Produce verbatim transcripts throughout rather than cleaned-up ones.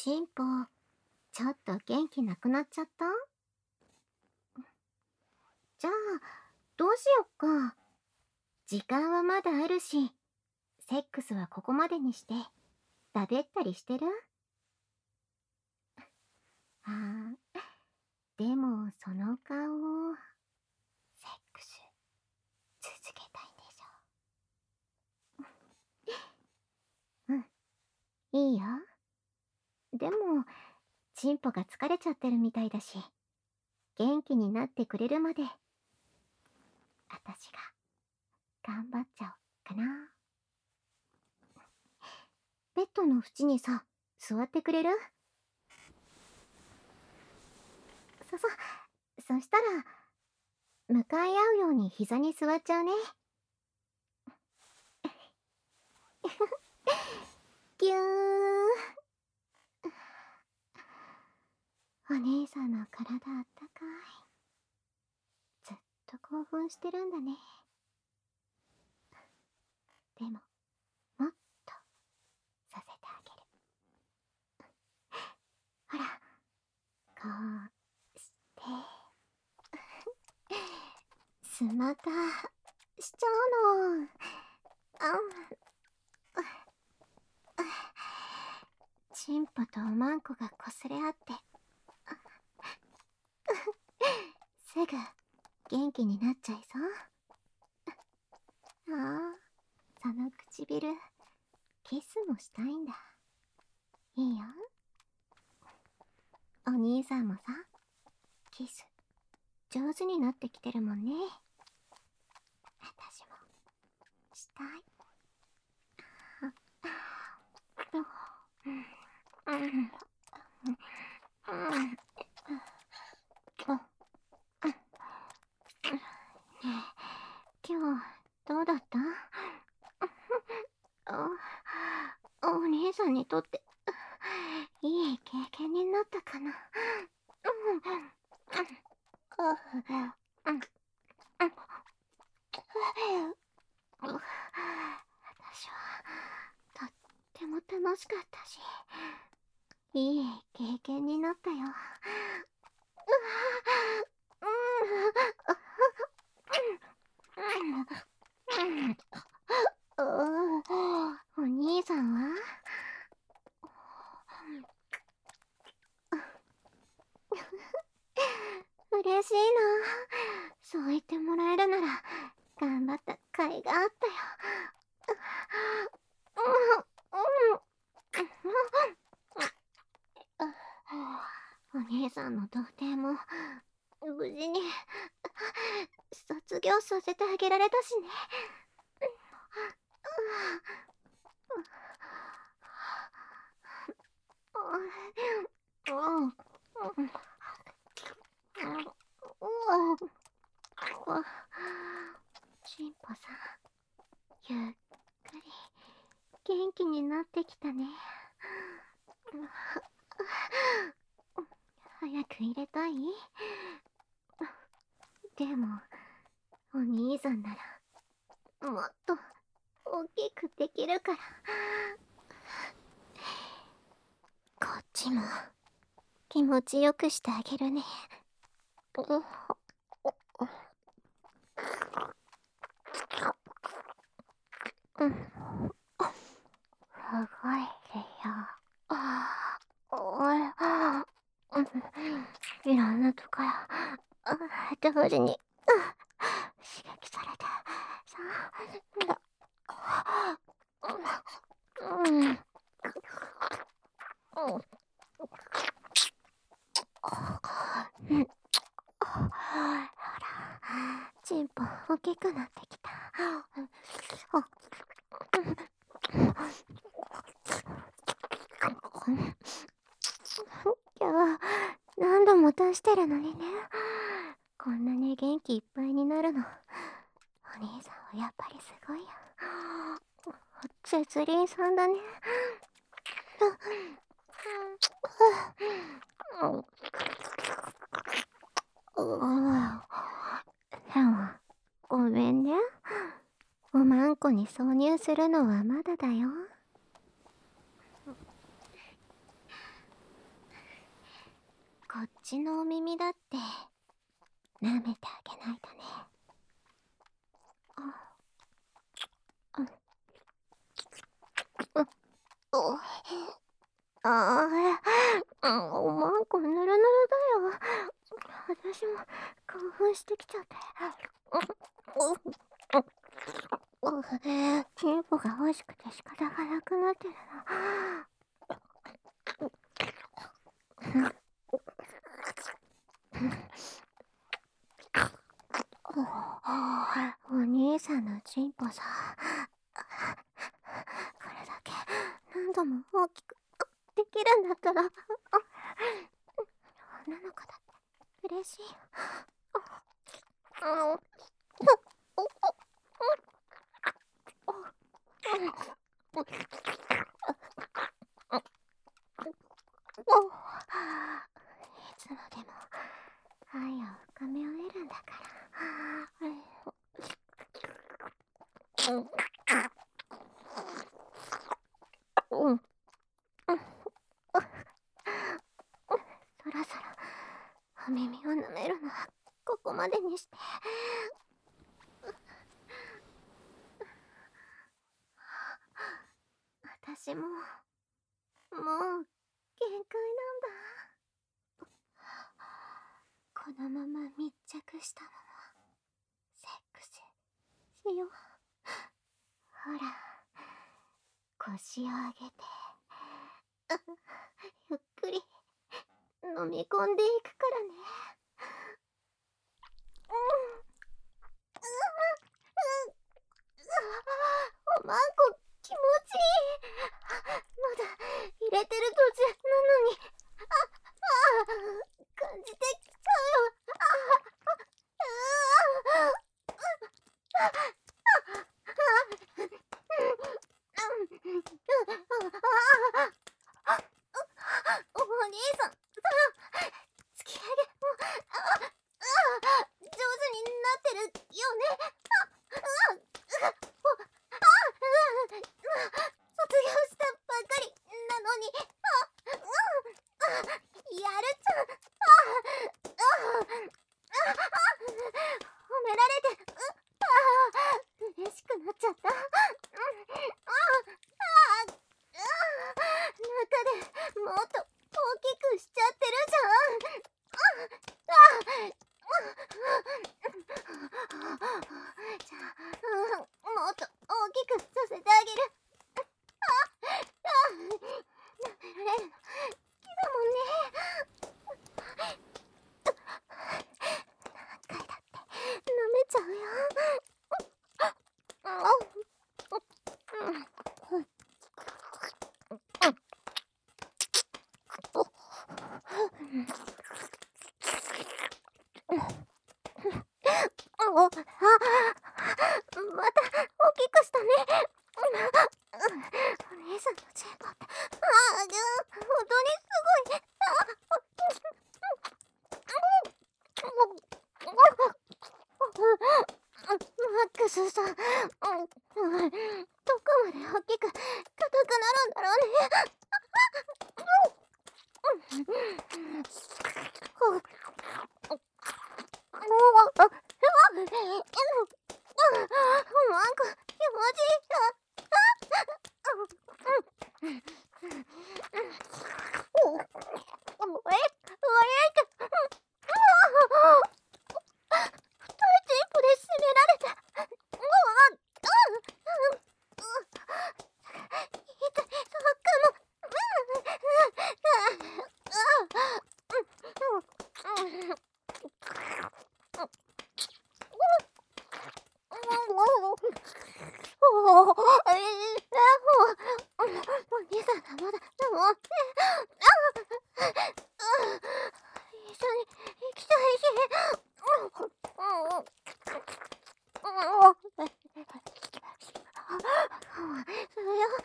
チンポ、ちょっと元気なくなっちゃった？じゃあ、どうしよっか。時間はまだあるし、セックスはここまでにして、だべったりしてる？ああ、でもその顔、セックス続けたいんでしょ？うん、いいよ。でも、チンポが疲れちゃってるみたいだし、元気になってくれるまで、あたしが頑張っちゃおうかな。ベッドの縁にさ、座ってくれる？そ、そ、そしたら、向かい合うように膝に座っちゃうね。ぎゅー。お姉さんの体あったかい。ずっと興奮してるんだね。でも、もっとさせてあげる。ほら、こうして、スマタしちゃうの。あん。チンポとおまんこが擦れ合って、すぐ元気になっちゃいそう。ああ、その唇、キスもしたいんだ。いいよ。お兄さんもさ、キス、上手になってきてるもんね。私も、したい。うん。うん。今日、どうだった？お、お姉さんにとって、いい経験になったかな。私は、とっても楽しかったし、いい経験になったよ。お兄さんは？嬉しいな。そう言ってもらえるなら、頑張った甲斐があったよ。お姉さんの童貞も無事に卒業させてあげられたしね。チンポさん、ゆっくり元気になってきたね。早く入れたい？でも、お兄さんなら、もっと大きくできるから。こっちも、気持ちよくしてあげるね。うん。すごいでよ。いろんなところ、同時に刺激されてさあ、うん。ほら、チンポ大きくなってきた。今日何度も出してるのにね。こんなに元気いっぱいになるの、お兄さんはやっぱりすごいよ。節輪さんだね。でも、ごめんね。おまんこに挿入するのはまだだよ。 こっちのお耳だって舐めてあげないとね。あ、う、う、お、ああ、おまんこぬるぬるだよ。私も興奮してきちゃって。チンポが欲しくて仕方がなくなってるの。お兄さんのチンポさ、これだけ何度も大きくできるんだったら、女の子だって嬉しい。いつまでも愛を深め終えるんだから。うん。そろそろお耳を舐めるのはここまでにして。私ももう限界なんだ。このまま密着したままセックスしよう。ほら、腰を上げてゆっくり飲み込んでいくからね。おまんこ気持ちいい。まだ入れてる途中なのに、あ、あ、感じてきたよ。お兄さん、突き上げも上手になってるよね。卒業したばかりなのに、やるじゃん。褒められて嬉しくなっちゃった。中でもっと大きくしちゃってるじゃん。じゃあ、もっと大きくさせてあげる。舐められるの好きだもんね。何回だって舐めちゃうよ。お、あ、また大きくしたね。お姉さんのチンポって、あ、本当にすごい。マックスさん、どこまで大きく硬くなるんだろうね。なんか気持ちいいよ。おえ、おえって、太いチンポで締められて、痛い、そうかも。お兄さんがまだもう一緒に行きたいし。それよ。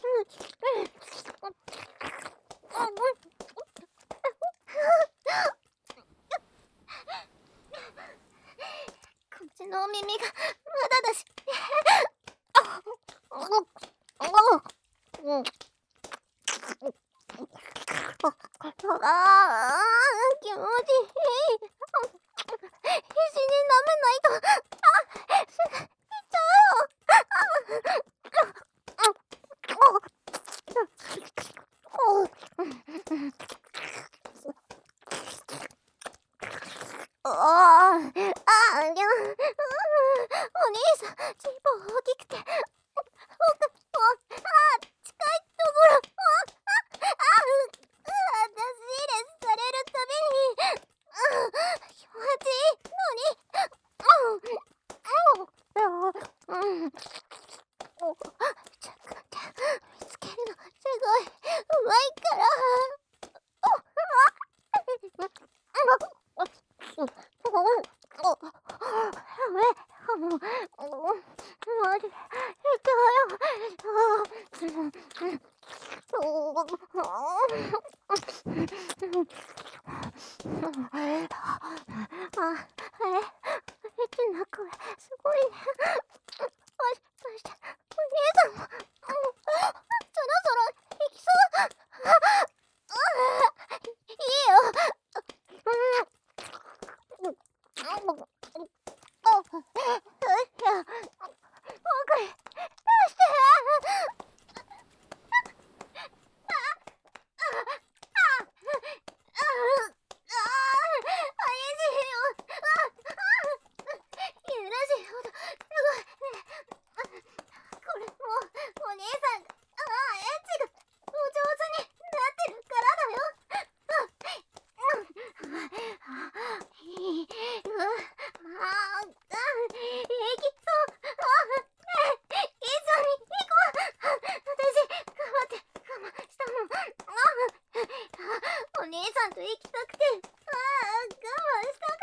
こっちのお耳がまだだし。ああ、気気持ちいい。必死に舐めないと。あ、すぐ行っちゃうよ。ああ、ああ、にゃ、お兄さん、チンポ大きくて、お、お、あ、近いところ、あ、あ、あ、出し入れされるたびに、気持ちいいのに、うん、うん、うん、お、ちょっと見つけるのすごい、うまいから、お、あ、お、お、お、もう、もう、マジ、痛いよ。あ、え、エッチな声、すごいね。もしかして、お兄さんも、そろそろ行きそう。いいよ。お姉さんと行きたくて、ああ、我慢したから。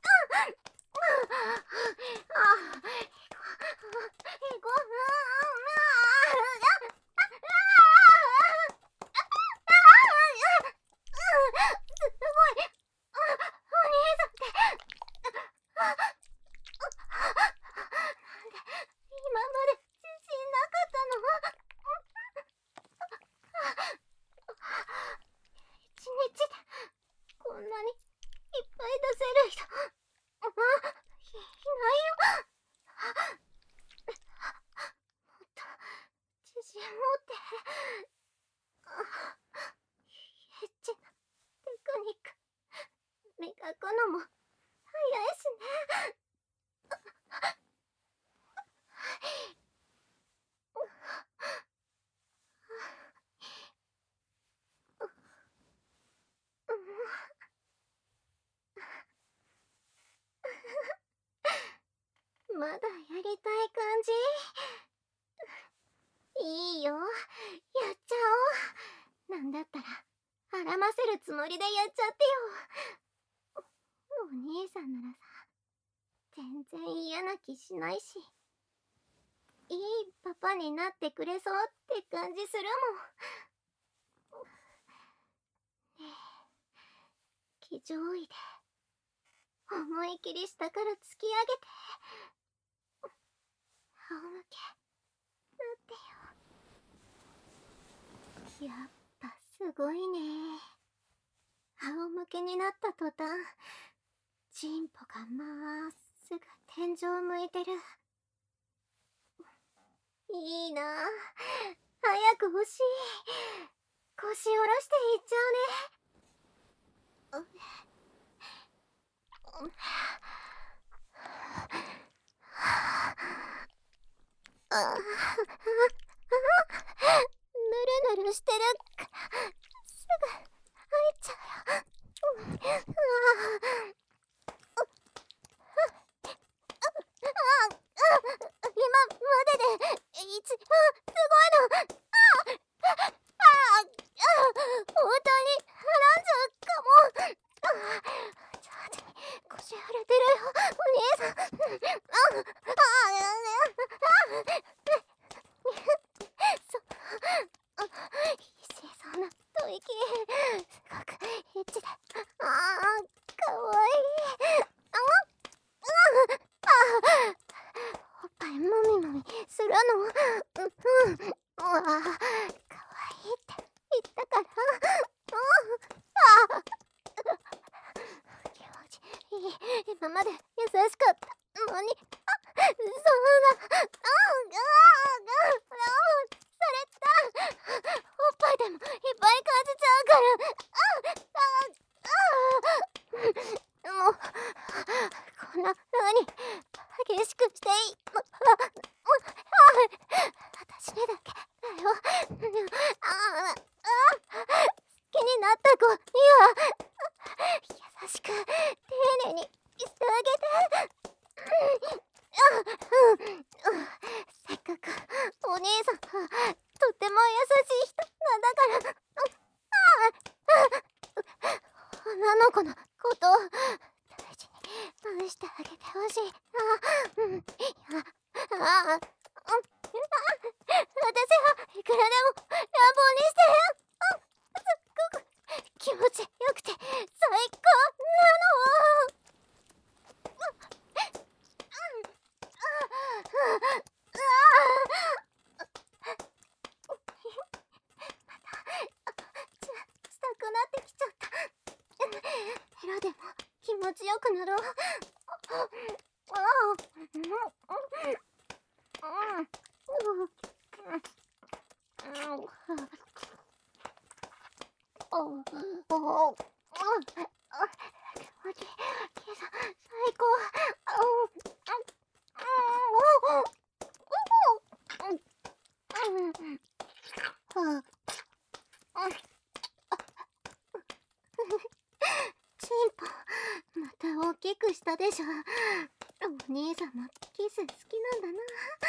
ああ、行こう。すごい。お兄さんって。なんで今まで自信なかったの？一日でこんなにいっぱい出せる人、あ、い、いないよ。もっと自信持って。エッチなテクニック磨くのも早いしね。まだやりたい感じ？いいよ、やっちゃおう。なんだったらあらませるつもりでやっちゃってよ。お兄さんならさ、全然嫌な気しないし、いいパパになってくれそうって感じするもん。ねえ、騎乗位で思い切り下から突き上げて、仰向けなってよ。やっぱすごいね。仰向けになった途端、チンポがまっすぐ天井向いてる。いいなぁ、早く欲しい。腰下ろしていっちゃうね。あ、ぬるぬるしてるからすぐ入っちゃうよ。今までで一番すごいの。ああ、本当にはらんじゃうかも。上手に腰腫れてるよ、お兄さん。ああ、そ、必死そうな吐息、すごくエッチで、ああ、かわいい。ああ、おっぱいもみもみするの。うん、うん、うわあ、かわいいって言ったから。ああ、 今まで優しかったのに、あ、そんな、ああ、ああ、ああ、された。おっぱいでもいっぱい感じちゃうから、ああ、ああ、もう、こんな風に激しくしていいの、あ、あ、私にだけだよ。ああ、ああ、好きになった子には優しく丁寧にしてあげて。うんうんうん、せっかくお兄さんはとっても優しい人なんだから、ああ、女の子のことを大事に愛してあげてほしい。あ、うん、いや、ああ、うん、あ、私はいくらでも乱暴にして、あ、すっごく気持ちよくて最高なの。したくなってきちゃった。色でも気持ちよくなろう。ああ、うん、うん、最高。チンポ、また大きくしたでしょ。お兄さんもキス好きなんだな。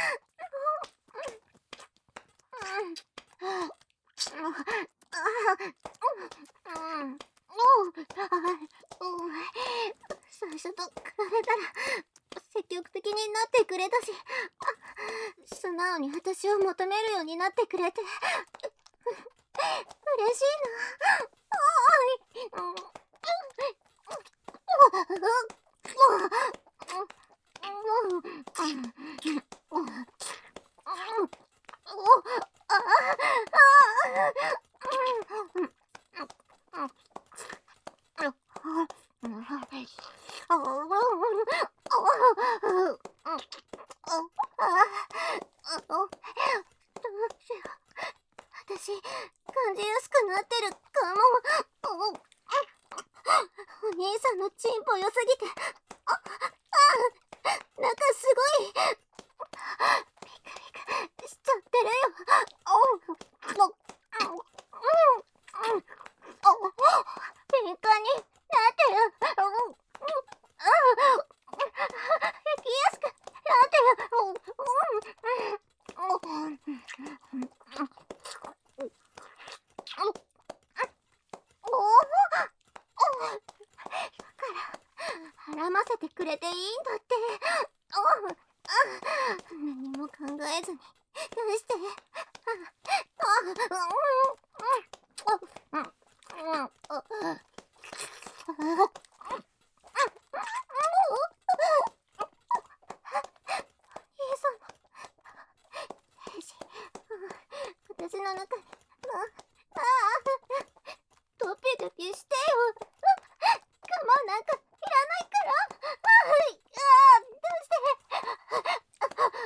最初と比べたら積極的になってくれたし、素直に私を求めるようになってくれて嬉しいな。私、感じやすくなってるかも。お兄さんのチンポ良すぎて、あ、あ、なんかすごいピクピクしちゃってるよ。敏感になってる。生きやすくなってる。絡ませてくれていいんだって。何も考えずに出して。私の中に、ああ、ドピドピしてよ。我慢なんかいらないから。ああ、どうして。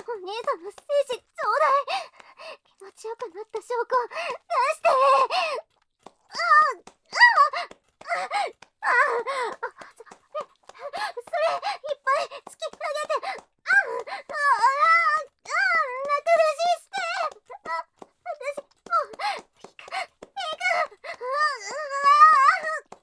お兄さんの精子ちょうだい。気持ちよくなった証拠出して。ああ、ああ、ああ、それ、それいっぱい突き上げて。ああ、ああ、泣くふしして。あ、私もういいか、いいか。ああ、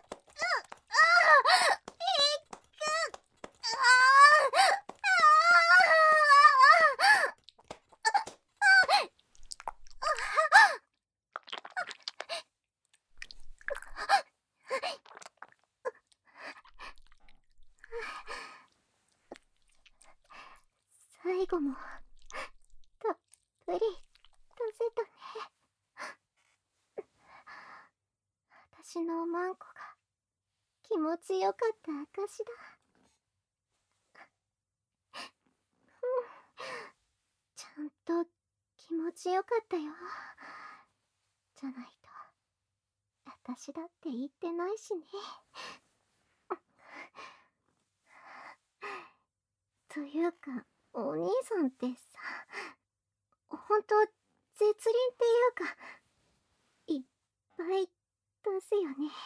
最後もたっぷり出せたね。私のおまんこが気持ちよかった証だ。ちゃんと気持ちよかったよ。じゃないと私だって言ってないしね。 というか、お兄さんってさ、ほんと絶倫っていうか、いっぱい出すよね。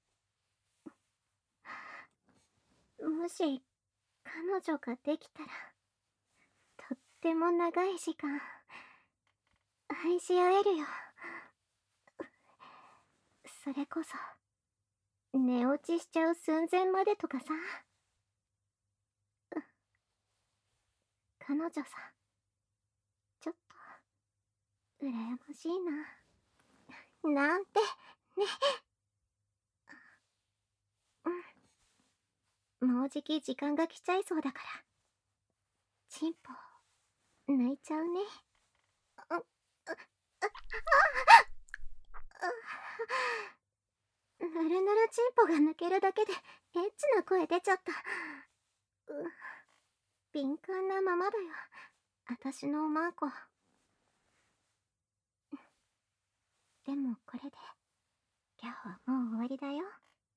もし彼女ができたら、とっても長い時間愛し合えるよ。それこそ寝落ちしちゃう寸前までとかさ。彼女さ、ちょっと羨ましいな。なんてね。うん、もうじき時間が来ちゃいそうだから、チンポ泣いちゃうね。うううぬるぬるチンポが抜けるだけでエッチな声出ちゃった。う敏感なままだよ、あたしのおまんこ。でもこれで今日はもう終わりだよ。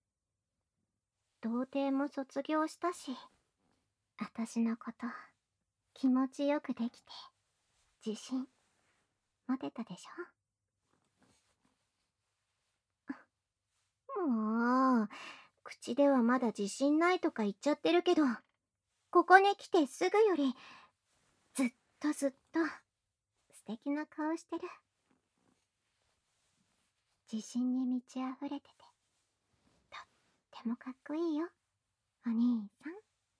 童貞も卒業したし、あたしのこと気持ちよくできて自信持てたでしょ。もう口ではまだ自信ないとか言っちゃってるけど、ここに来てすぐよりずっとずっと素敵な顔してる。自信に満ち溢れててとってもかっこいいよ、お兄さん。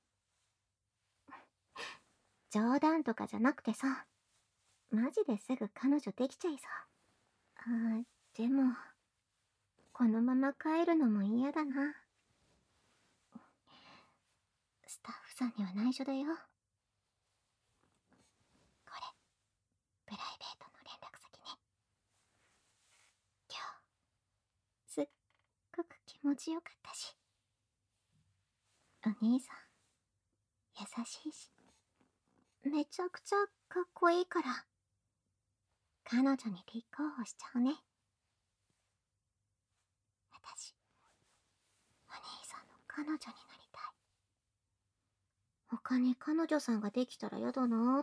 冗談とかじゃなくてさ、マジですぐ彼女できちゃいそう。あー、でもこのまま帰るのも嫌だな。スタッフさんには内緒だよ。これプライベートの連絡先ね。今日すっごく気持ちよかったし、お兄さん優しいし、めちゃくちゃかっこいいから、彼女に立候補しちゃうね。私、お兄さんの彼女になりたい。他に彼女さんができたらやだなーって。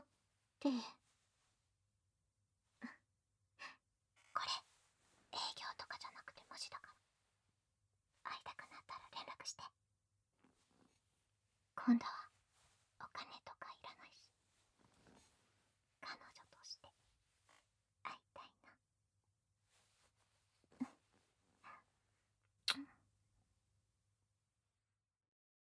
これ営業とかじゃなくてマジだから、会いたくなったら連絡して。今度は